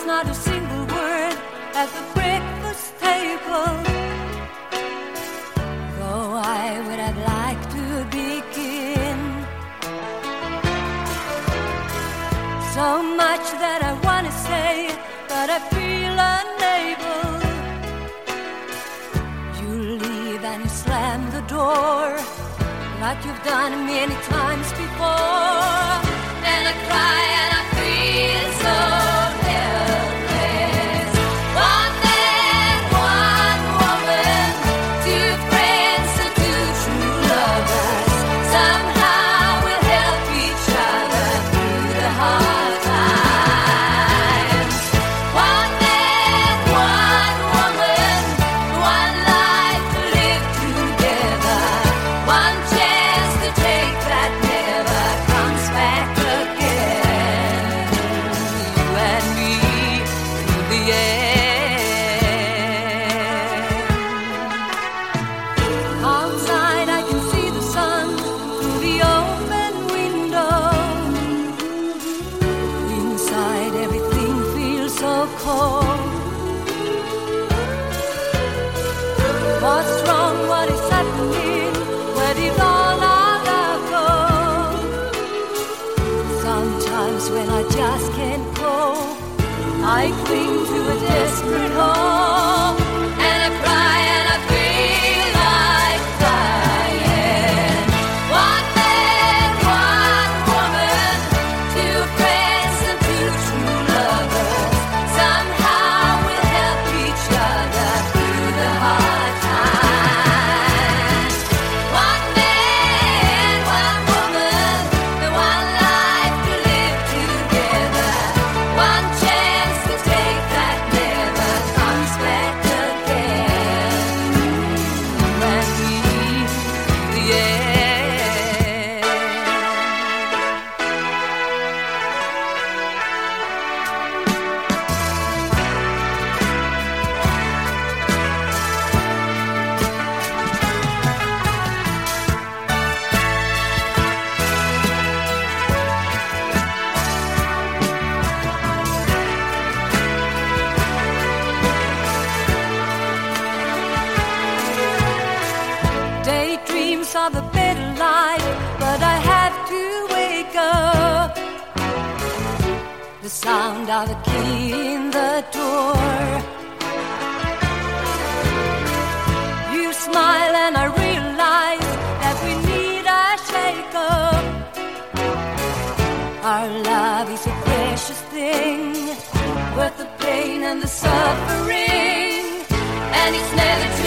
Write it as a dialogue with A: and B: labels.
A: not a single word at the breakfast table. Though I would have liked to begin, so much that I want to say, but I feel unable. You leave and you slam the door, like you've done many times before. And I cry and I feel so helpless. One man, one woman, two friends and two true lovers. Somehow we'll help each other through the hard times. One man, one woman, one life to live together. One chance to take that never comes back again. You and me through the end. Outside I can see the sun through the open window. Inside everything feels so cold. What's wrong? What is happening? Where did all our love go? Sometimes when I just can't cope, I cling to a desperate hope. And I cry and I feel like dying. One man, one woman, two friends and two true lovers. Somehow we'll help each other through the hard times. One man, one woman, one life to live together. One chance to take that never comes back again. When we the end. Daydreams of a better life, but I have to wake up. The sound of a key in the door. You smile and I realize that we need a shake-up. Our love is a precious thing, worth the pain and the suffering, and it's never too